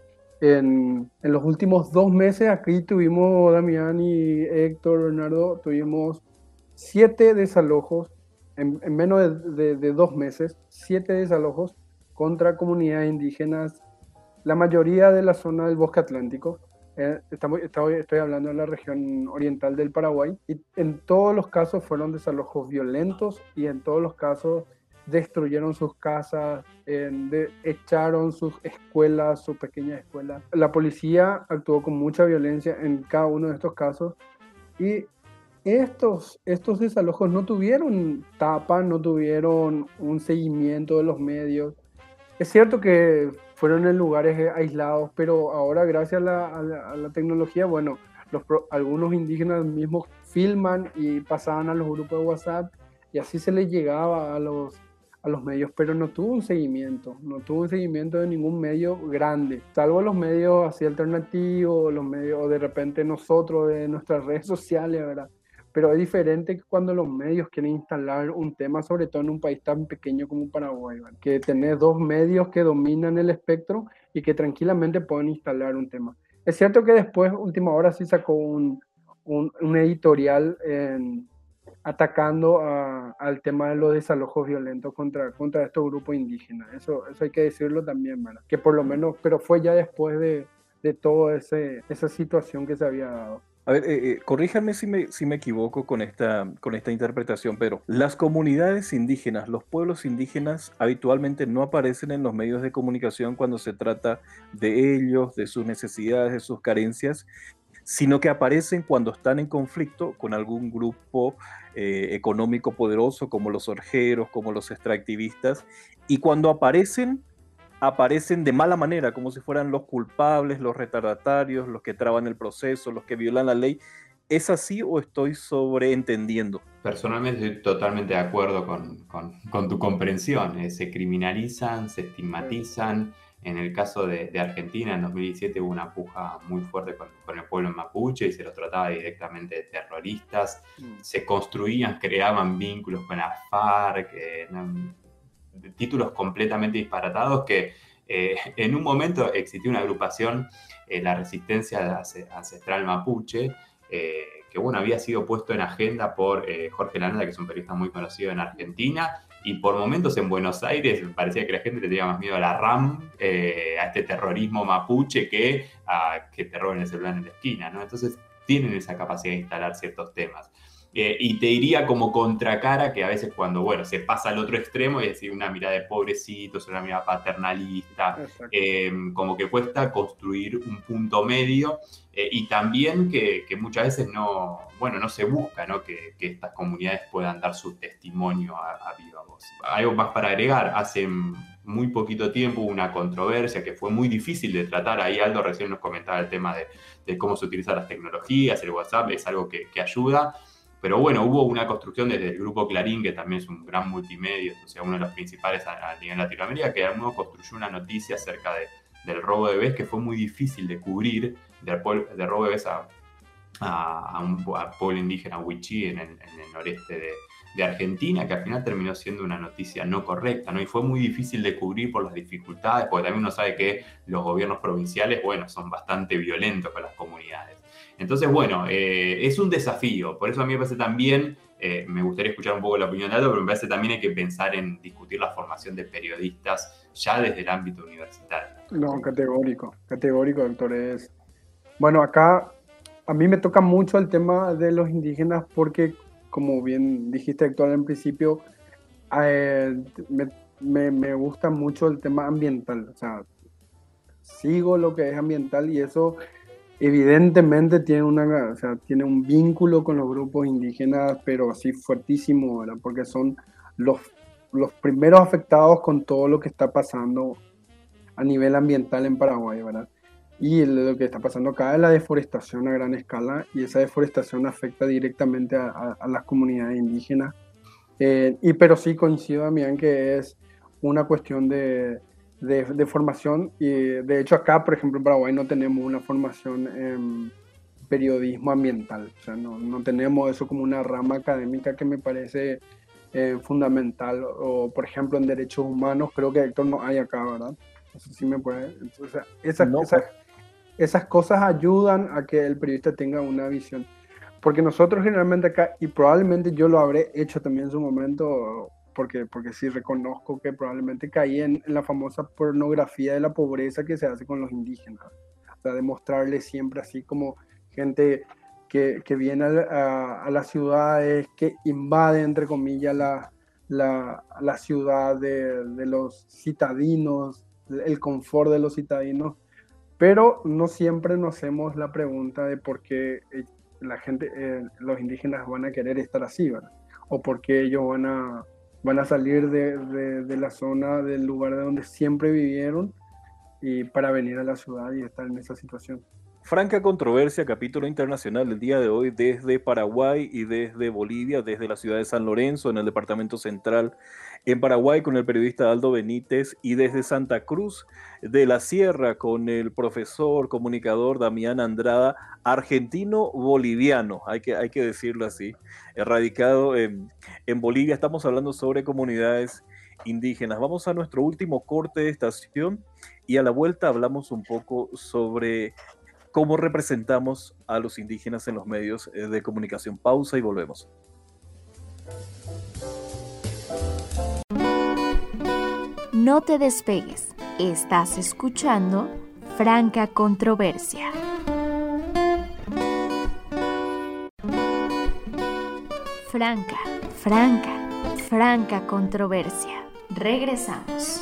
en, en los últimos dos meses aquí tuvimos, Damián y Héctor, Bernardo, tuvimos siete desalojos, en, en menos de, de, de dos meses, siete desalojos contra comunidades indígenas, la mayoría de la zona del Bosque Atlántico. Eh, estamos, estoy, estoy hablando de la región oriental del Paraguay, y en todos los casos fueron desalojos violentos, y en todos los casos destruyeron sus casas, eh, de, echaron sus escuelas, sus pequeñas escuelas. La policía actuó con mucha violencia en cada uno de estos casos, y estos, estos desalojos no tuvieron tapa, no tuvieron un seguimiento de los medios. Es cierto que fueron en lugares aislados, pero ahora gracias a la, a la, a la tecnología, bueno, los, algunos indígenas mismos filman y pasaban a los grupos de WhatsApp, y así se les llegaba a los, a los medios, pero no tuvo un seguimiento, no tuvo un seguimiento de ningún medio grande, salvo los medios así alternativos, los medios, o de repente nosotros de nuestras redes sociales, ¿verdad? Pero es diferente cuando los medios quieren instalar un tema, sobre todo en un país tan pequeño como Paraguay, ¿verdad? Que tenés dos medios que dominan el espectro y que tranquilamente pueden instalar un tema. Es cierto que después, última hora, sí sacó un, un, un editorial en, atacando a, al tema de los desalojos violentos contra, contra estos grupos indígenas. Eso, eso hay que decirlo también, ¿verdad? Que por lo menos, pero fue ya después de, de toda esa situación que se había dado. A ver, eh, eh, corríjanme si me, si me equivoco con esta, con esta interpretación, pero las comunidades indígenas, los pueblos indígenas habitualmente no aparecen en los medios de comunicación cuando se trata de ellos, de sus necesidades, de sus carencias, sino que aparecen cuando están en conflicto con algún grupo eh, económico poderoso como los orjeros, como los extractivistas, y cuando aparecen aparecen de mala manera, como si fueran los culpables, los retardatarios, los que traban el proceso, los que violan la ley. ¿Es así o estoy sobreentendiendo? Personalmente estoy totalmente de acuerdo con, con, con tu comprensión. Eh, se criminalizan, se estigmatizan. En el caso de, de Argentina, en dos mil diecisiete hubo una puja muy fuerte con, con el pueblo mapuche y se los trataba directamente de terroristas. Mm. Se construían, creaban vínculos con la FARC, eh, no, títulos completamente disparatados que eh, en un momento existió una agrupación, eh, la Resistencia Ancestral Mapuche, eh, que bueno, había sido puesto en agenda por eh, Jorge Lanata, que es un periodista muy conocido en Argentina, y por momentos en Buenos Aires parecía que la gente le tenía más miedo a la RAM, eh, a este terrorismo mapuche, que a que te roben el celular en la esquina, ¿no? Entonces tienen esa capacidad de instalar ciertos temas. Eh, y te diría como contracara que a veces cuando, bueno, se pasa al otro extremo, es decir, una mirada de pobrecitos, una mirada paternalista, eh, como que cuesta construir un punto medio, eh, y también que, que muchas veces no, bueno, no se busca, ¿no? Que, que estas comunidades puedan dar su testimonio a, a viva voz. Algo más para agregar, hace muy poquito tiempo hubo una controversia que fue muy difícil de tratar. Ahí Aldo recién nos comentaba el tema de, de cómo se utilizan las tecnologías, el WhatsApp es algo que, que ayuda. Pero bueno, hubo una construcción desde el grupo Clarín, que también es un gran multimedia, o sea, uno de los principales a, a nivel Latinoamérica, que uno construyó una noticia acerca de, del robo de bebés que fue muy difícil de cubrir, del de robo de bebés a, a, a un a pueblo indígena Wichí en el, en el noreste de, de Argentina, que al final terminó siendo una noticia no correcta, ¿no? Y fue muy difícil de cubrir por las dificultades, porque también uno sabe que los gobiernos provinciales, bueno, son bastante violentos con las comunidades. Entonces, bueno, eh, es un desafío. Por eso a mí me parece también, eh, me gustaría escuchar un poco la opinión de Aldo, pero me parece también hay que pensar en discutir la formación de periodistas ya desde el ámbito universitario. No, categórico, categórico, doctor. Es... Bueno, acá a mí me toca mucho el tema de los indígenas porque, como bien dijiste, Héctor, en principio, eh, me, me, me gusta mucho el tema ambiental. O sea, sigo lo que es ambiental y eso... Evidentemente tiene, una, o sea, tiene un vínculo con los grupos indígenas, pero así fuertísimo, ¿verdad? Porque son los, los primeros afectados con todo lo que está pasando a nivel ambiental en Paraguay, ¿verdad? Y lo que está pasando acá es la deforestación a gran escala, y esa deforestación afecta directamente a, a, a las comunidades indígenas. Eh, y, pero sí coincido, Damián, que es una cuestión de... De, de formación, y de hecho acá, por ejemplo, en Paraguay no tenemos una formación en periodismo ambiental, o sea, no, no tenemos eso como una rama académica que me parece eh, fundamental, o por ejemplo en derechos humanos, creo que Héctor no hay acá, ¿verdad? Eso sí me puede, entonces, esas, no. esas, esas cosas ayudan a que el periodista tenga una visión, porque nosotros generalmente acá, y probablemente yo lo habré hecho también en su momento, Porque, porque sí reconozco que probablemente caí en, en la famosa pornografía de la pobreza que se hace con los indígenas. O sea, demostrarles siempre así como gente que, que viene a, a, a las ciudades, que invade, entre comillas, la, la, la ciudad de, de los citadinos, el confort de los citadinos, pero no siempre nos hacemos la pregunta de por qué la gente, eh, los indígenas van a querer estar así, ¿verdad? O por qué ellos van a van a salir de, de, de la zona, del lugar de donde siempre vivieron, y para venir a la ciudad y estar en esa situación. Franca controversia, capítulo internacional del día de hoy desde Paraguay y desde Bolivia, desde la ciudad de San Lorenzo, en el departamento central, en Paraguay, con el periodista Aldo Benítez, y desde Santa Cruz de la Sierra, con el profesor, comunicador Damián Andrada, argentino-boliviano, hay que, hay que decirlo así, radicado en, en Bolivia. Estamos hablando sobre comunidades indígenas. Vamos a nuestro último corte de estación y a la vuelta hablamos un poco sobre cómo representamos a los indígenas en los medios de comunicación. Pausa y volvemos. No te despegues, estás escuchando Franca Controversia. Franca, franca, franca controversia. Regresamos.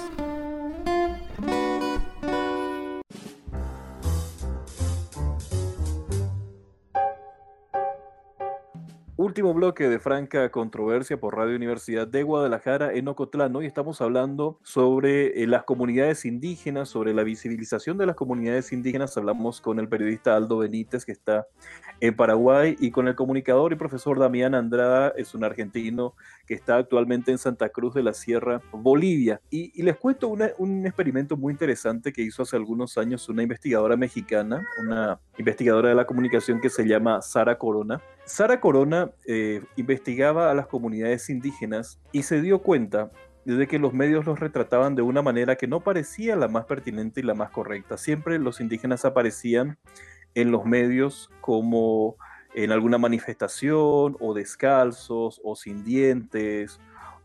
Último bloque de Franca Controversia por Radio Universidad de Guadalajara en Ocotlán. Hoy estamos hablando sobre eh, las comunidades indígenas, sobre la visibilización de las comunidades indígenas. Hablamos con el periodista Aldo Benítez, que está en Paraguay, y con el comunicador y profesor Damián Andrada, es un argentino que está actualmente en Santa Cruz de la Sierra, Bolivia. Y, y les cuento una, un experimento muy interesante que hizo hace algunos años una investigadora mexicana, una investigadora de la comunicación que se llama Sara Corona. Sara Corona eh, investigaba a las comunidades indígenas y se dio cuenta de que los medios los retrataban de una manera que no parecía la más pertinente y la más correcta. Siempre los indígenas aparecían en los medios como en alguna manifestación, o descalzos, o sin dientes,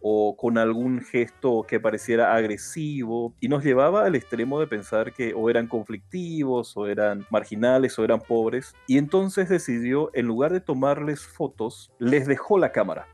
o con algún gesto que pareciera agresivo, y nos llevaba al extremo de pensar que o eran conflictivos, o eran marginales, o eran pobres, y entonces decidió, en lugar de tomarles fotos, les dejó la cámara,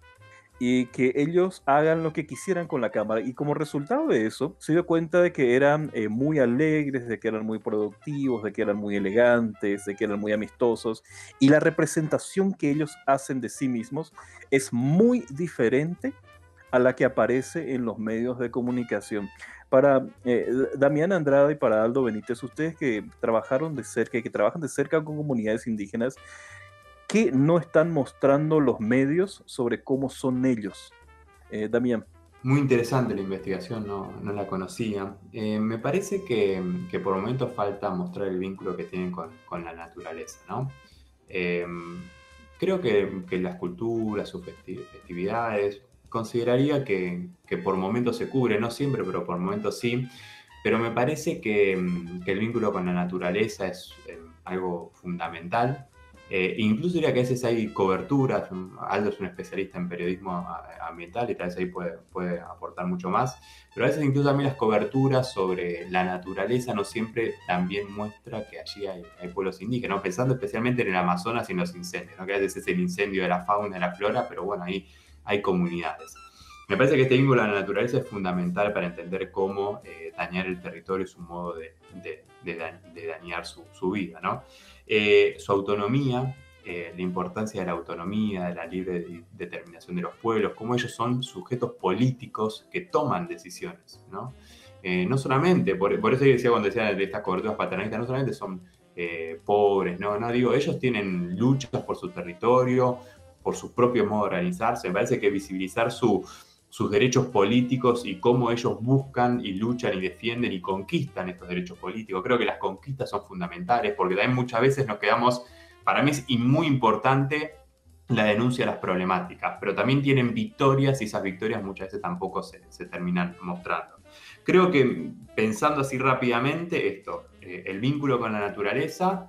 y que ellos hagan lo que quisieran con la cámara, y como resultado de eso, se dio cuenta de que eran eh, muy alegres, de que eran muy productivos, de que eran muy elegantes, de que eran muy amistosos, y la representación que ellos hacen de sí mismos es muy diferente a la que aparece en los medios de comunicación. Para eh, Damián Andrada y para Aldo Benítez, ustedes que trabajaron de cerca y que trabajan de cerca con comunidades indígenas, ¿qué no están mostrando los medios sobre cómo son ellos? Eh, Damián. Muy interesante la investigación, no, no la conocía. Eh, me parece que, que por momentos falta mostrar el vínculo que tienen con, con la naturaleza, ¿no? Eh, creo que, que las culturas, sus festi- festividades, consideraría que, que por momentos se cubre, no siempre, pero por momentos sí. Pero me parece que, que el vínculo con la naturaleza es eh, algo fundamental. Eh, incluso diría que a veces hay coberturas. Aldo es un especialista en periodismo ambiental y tal vez ahí puede, puede aportar mucho más, pero a veces incluso también las coberturas sobre la naturaleza no siempre también muestra que allí hay, hay pueblos indígenas, ¿no? Pensando especialmente en el Amazonas y en los incendios, ¿no? Que a veces es el incendio de la fauna y de la flora, pero bueno, ahí hay comunidades. Me parece que este vínculo a la naturaleza es fundamental para entender cómo eh, dañar el territorio es un modo de, de, de, de dañar su, su vida, ¿no? Eh, su autonomía, eh, la importancia de la autonomía, de la libre determinación de los pueblos, cómo ellos son sujetos políticos que toman decisiones, ¿no? Eh, no solamente, por, por eso yo decía cuando decía de estas coberturas paternalistas, no solamente son eh, pobres, ¿no? No digo, ellos tienen luchas por su territorio, por su propio modo de organizarse. Me parece que visibilizar su, sus derechos políticos y cómo ellos buscan y luchan y defienden y conquistan estos derechos políticos. Creo que las conquistas son fundamentales porque también muchas veces nos quedamos, para mí es muy importante la denuncia de las problemáticas, pero también tienen victorias y esas victorias muchas veces tampoco se, se terminan mostrando. Creo que pensando así rápidamente esto, eh, el vínculo con la naturaleza,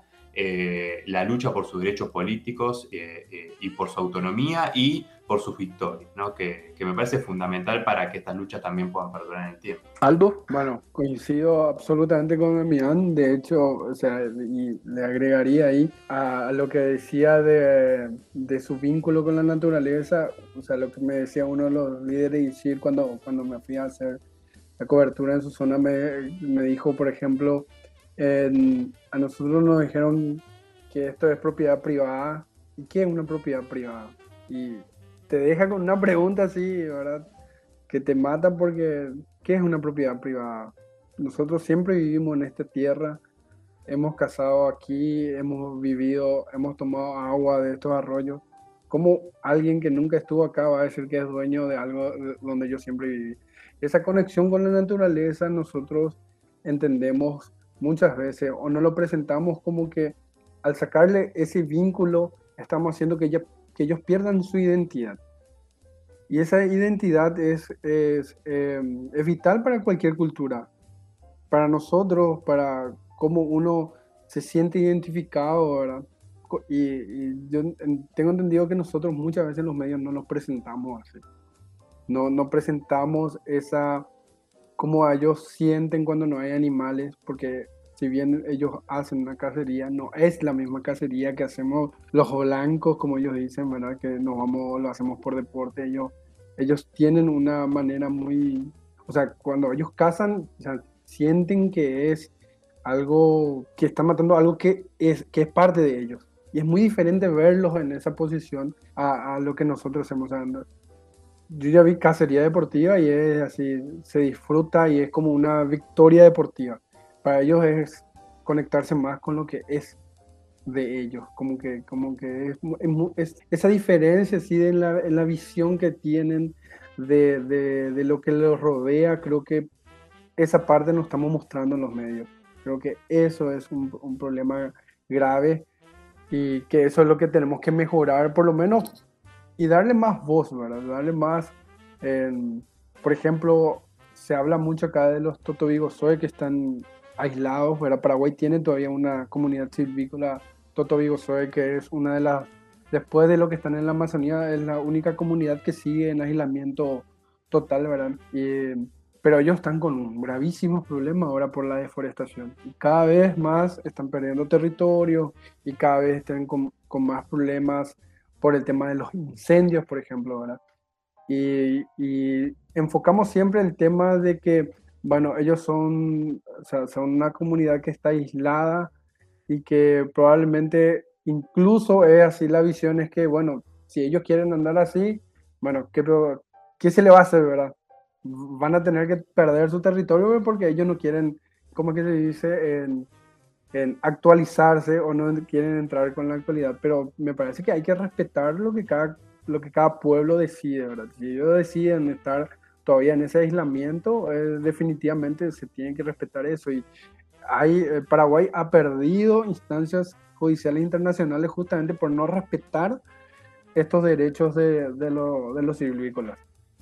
Eh, la lucha por sus derechos políticos eh, eh, y por su autonomía y por sus victorias, ¿no? Que, que me parece fundamental para que estas luchas también puedan perdurar en el tiempo. Aldo. Bueno, coincido absolutamente con Damián, de hecho, o sea, y le agregaría ahí a, a lo que decía de, de su vínculo con la naturaleza, o sea, lo que me decía uno de los líderes de I C I R cuando, cuando me fui a hacer la cobertura en su zona, me, me dijo, por ejemplo, En, a nosotros nos dijeron que esto es propiedad privada. ¿Y qué es una propiedad privada? Y te deja con una pregunta así, ¿verdad? Que te mata porque ¿qué es una propiedad privada? Nosotros siempre vivimos en esta tierra, hemos cazado aquí, hemos vivido, hemos tomado agua de estos arroyos. ¿Cómo alguien que nunca estuvo acá va a decir que es dueño de algo donde yo siempre viví? Esa conexión con la naturaleza nosotros entendemos muchas veces, o no lo presentamos como que al sacarle ese vínculo estamos haciendo que, ella, que ellos pierdan su identidad. Y esa identidad es, es, eh, es vital para cualquier cultura. Para nosotros, para cómo uno se siente identificado, ¿verdad? Co- Y, y yo en- tengo entendido que nosotros muchas veces en los medios no nos presentamos así. No, no presentamos esa, cómo ellos sienten cuando no hay animales, porque si bien ellos hacen una cacería, no es la misma cacería que hacemos los blancos, como ellos dicen, ¿verdad? Que nos vamos, lo hacemos por deporte. Ellos, ellos tienen una manera muy, o sea, cuando ellos cazan, o sea, sienten que es algo, que están matando algo que es, que es parte de ellos. Y es muy diferente verlos en esa posición a, a lo que nosotros hacemos. O sea, no- yo ya vi cacería deportiva y es así, se disfruta y es como una victoria deportiva. Para ellos es conectarse más con lo que es de ellos, como que, como que es, mu- es mu- es- esa diferencia así en la, en la visión que tienen de, de, de lo que los rodea, creo que esa parte nos estamos mostrando en los medios. Creo que eso es un, un problema grave y que eso es lo que tenemos que mejorar, por lo menos, y darle más voz, ¿verdad? Darle más, eh, por ejemplo, se habla mucho acá de los totobigosoy que están aislados, ¿verdad? Paraguay tiene todavía una comunidad silvícola totobigosoy que es una de las, después de lo que están en la Amazonía, es la única comunidad que sigue en aislamiento total, ¿verdad? Y, pero ellos están con un gravísimo problema ahora por la deforestación. Y cada vez más están perdiendo territorio y cada vez están con, con más problemas por el tema de los incendios, por ejemplo, ¿verdad? Y, y enfocamos siempre el tema de que, bueno, ellos son, o sea, son una comunidad que está aislada y que probablemente incluso es así la visión es que, bueno, si ellos quieren andar así, bueno, ¿qué, pro- qué se le va a hacer, verdad? Van a tener que perder su territorio porque ellos no quieren, ¿cómo que se dice? En, en actualizarse o no quieren entrar con la actualidad, pero me parece que hay que respetar lo que cada, lo que cada pueblo decide, ¿verdad? Si ellos deciden estar todavía en ese aislamiento, eh, definitivamente se tiene que respetar eso. Y hay, eh, Paraguay ha perdido instancias judiciales internacionales justamente por no respetar estos derechos de, de, lo, de los silvícolas.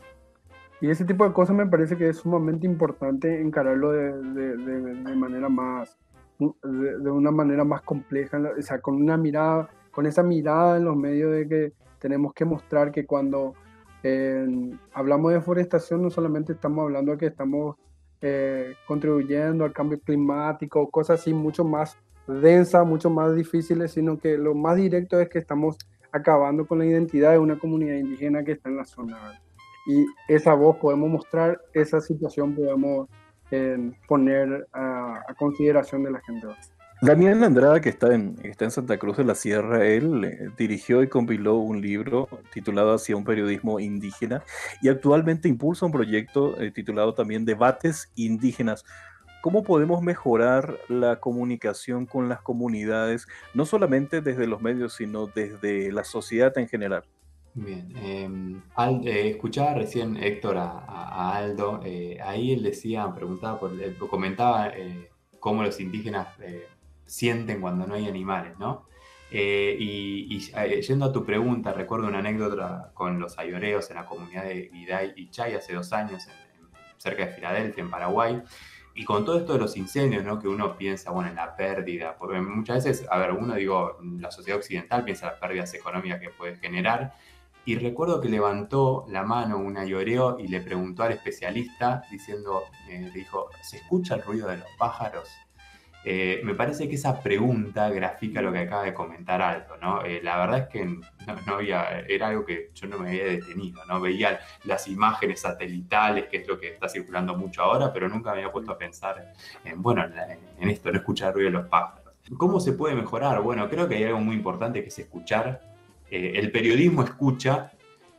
Y ese tipo de cosas me parece que es sumamente importante encararlo de, de, de, de manera más, de, de, una manera más compleja, o sea, con una mirada, con esa mirada en los medios de que tenemos que mostrar que cuando eh, hablamos de deforestación no solamente estamos hablando de que estamos eh, contribuyendo al cambio climático, cosas así mucho más densas, mucho más difíciles, sino que lo más directo es que estamos acabando con la identidad de una comunidad indígena que está en la zona, ¿verdad? Y esa voz podemos mostrar, esa situación podemos eh, poner a, a, consideración de la gente. Damián Andrada, que está en, está en Santa Cruz de la Sierra, él eh, dirigió y compiló un libro titulado Hacia un periodismo indígena y actualmente impulsa un proyecto eh, titulado también Debates Indígenas. ¿Cómo podemos mejorar la comunicación con las comunidades, no solamente desde los medios, sino desde la sociedad en general? Bien, eh, Al- eh, escuchaba recién Héctor a, a- a Aldo, eh, ahí él decía, preguntaba, por, eh, comentaba eh, cómo los indígenas eh, sienten cuando no hay animales, ¿no? Eh, y y, eh, yendo a tu pregunta, recuerdo una anécdota con los ayoreos en la comunidad de Iday y Chay hace dos años, en- en- cerca de Filadelfia, en Paraguay, y con todo esto de los incendios, ¿no? Que uno piensa, bueno, en la pérdida, porque muchas veces, a ver, uno digo, la sociedad occidental piensa en las pérdidas económicas que puede generar, y recuerdo que levantó la mano una lloró y le preguntó al especialista diciendo, eh, le dijo, ¿se escucha el ruido de los pájaros? Eh, me parece que esa pregunta grafica lo que acaba de comentar Aldo, ¿no? Eh, la verdad es que no, no había, era algo que yo no me había detenido, ¿no? Veía las imágenes satelitales, que es lo que está circulando mucho ahora, pero nunca me había puesto a pensar en, bueno, en, en esto, no escuchar el ruido de los pájaros. ¿Cómo se puede mejorar? Bueno, creo que hay algo muy importante que es escuchar. Eh, el periodismo escucha,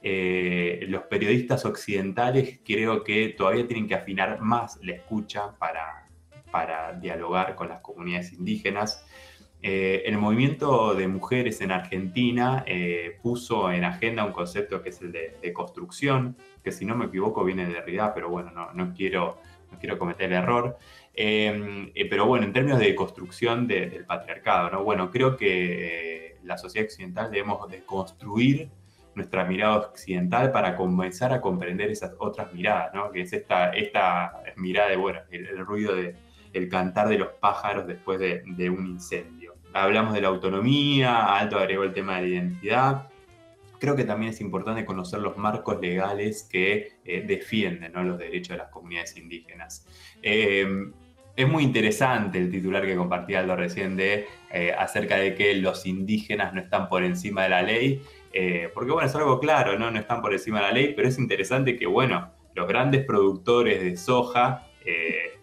eh, los periodistas occidentales creo que todavía tienen que afinar más la escucha para, para dialogar con las comunidades indígenas. Eh, el movimiento de mujeres en Argentina eh, puso en agenda un concepto que es el de, de construcción, que si no me equivoco viene de Derrida, pero bueno, no, no, quiero, no quiero cometer el error. Eh, eh, pero bueno, en términos de construcción de, del patriarcado, ¿no? Bueno, creo que eh, la sociedad occidental debemos de construir nuestra mirada occidental para comenzar a comprender esas otras miradas, ¿no? Que es esta, esta mirada de, bueno, el, el ruido de, el cantar de los pájaros después de, de un incendio. Hablamos de la autonomía, Aldo agregó el tema de la identidad. Creo que también es importante conocer los marcos legales que eh, defienden, ¿no?, los derechos de las comunidades indígenas. Eh, es muy interesante el titular que compartía Aldo recién de, eh, acerca de que los indígenas no están por encima de la ley, eh, porque bueno, es algo claro, ¿no? No están por encima de la ley, pero es interesante que, bueno, los grandes productores de soja eh,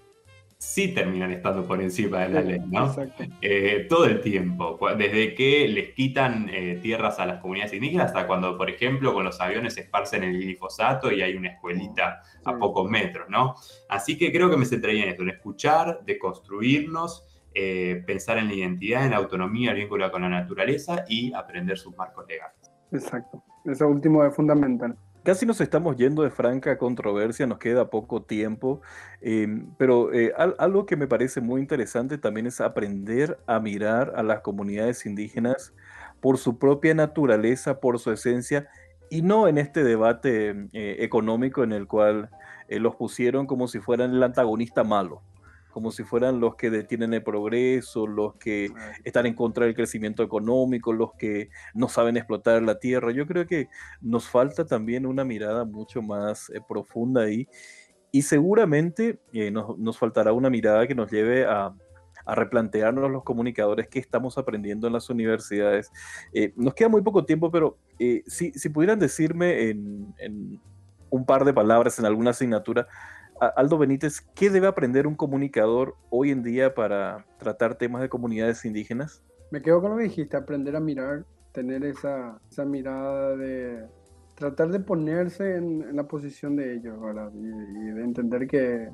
sí terminan estando por encima de la ley, ¿no? Exacto. Eh, todo el tiempo, desde que les quitan eh, tierras a las comunidades indígenas hasta cuando, por ejemplo, con los aviones esparcen el glifosato y hay una escuelita sí. a pocos metros, ¿no? Así que creo que me centraría en esto, en escuchar, de construirnos, eh, pensar en la identidad, en la autonomía, el vínculo con la naturaleza y aprender sus marcos legales. Exacto, eso último es fundamental. Casi nos estamos yendo de franca controversia, nos queda poco tiempo, eh, pero eh, al, algo que me parece muy interesante también es aprender a mirar a las comunidades indígenas por su propia naturaleza, por su esencia, y no en este debate eh, económico en el cual eh, los pusieron como si fueran el antagonista malo, como si fueran los que detienen el progreso, los que están en contra del crecimiento económico, los que no saben explotar la tierra. Yo creo que nos falta también una mirada mucho más eh, profunda ahí, y seguramente eh, nos, nos faltará una mirada que nos lleve a, a replantearnos los comunicadores qué estamos aprendiendo en las universidades. Eh, nos queda muy poco tiempo, pero eh, si, si pudieran decirme en, en un par de palabras en alguna asignatura, Aldo Benítez, ¿qué debe aprender un comunicador hoy en día para tratar temas de comunidades indígenas? Me quedo con lo que dijiste, aprender a mirar, tener esa, esa mirada de tratar de ponerse en, en la posición de ellos, ¿verdad? Y, y de entender que,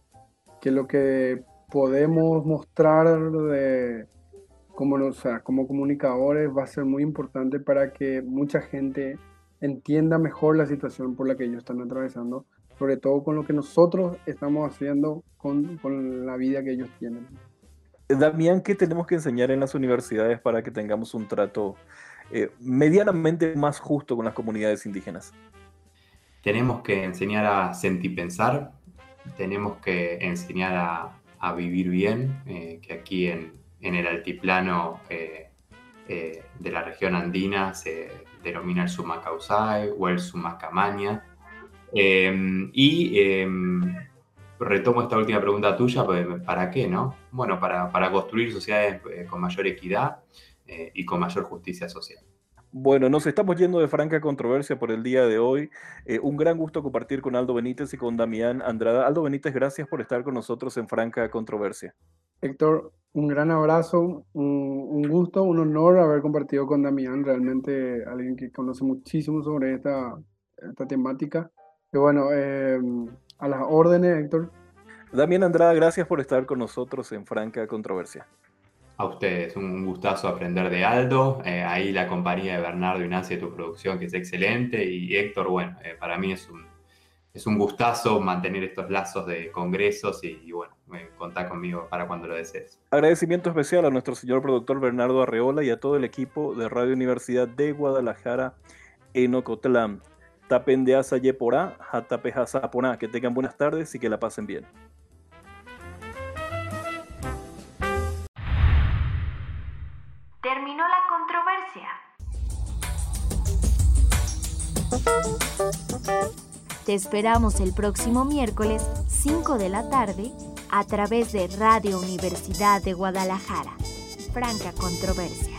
que lo que podemos mostrar de, como, o sea, como comunicadores va a ser muy importante para que mucha gente entienda mejor la situación por la que ellos están atravesando, sobre todo con lo que nosotros estamos haciendo con, con la vida que ellos tienen. Damián, ¿qué tenemos que enseñar en las universidades para que tengamos un trato eh, medianamente más justo con las comunidades indígenas? Tenemos que enseñar a sentir pensar, tenemos que enseñar a, a vivir bien, eh, que aquí en, en el altiplano eh, eh, de la región andina se denomina el Sumacausay o el Sumacamaña. Eh, y eh, retomo esta última pregunta tuya, ¿para qué, no? Bueno, para, para construir sociedades eh, con mayor equidad eh, y con mayor justicia social. Bueno, nos estamos yendo de franca controversia por el día de hoy. Eh, un gran gusto compartir con Aldo Benítez y con Damián Andrada. Aldo Benítez, gracias por estar con nosotros en franca controversia. Héctor, un gran abrazo, un, un gusto, un honor haber compartido con Damián, realmente alguien que conoce muchísimo sobre esta, esta temática. Y bueno, eh, a las órdenes, Héctor. Damián Andrada, gracias por estar con nosotros en franca controversia. A ustedes, un gustazo aprender de Aldo, eh, ahí la compañía de Bernardo y Nancy de tu producción, que es excelente, y Héctor, bueno, eh, para mí es un, es un gustazo mantener estos lazos de congresos y, y bueno, eh, contá conmigo para cuando lo desees. Agradecimiento especial a nuestro señor productor Bernardo Arreola y a todo el equipo de Radio Universidad de Guadalajara en Ocotlán. Tapendeasa Yeporá, Jatapejasa Aponá. Que tengan buenas tardes y que la pasen bien. Terminó la controversia. Te esperamos el próximo miércoles, cinco de la tarde, a través de Radio Universidad de Guadalajara. Franca Controversia.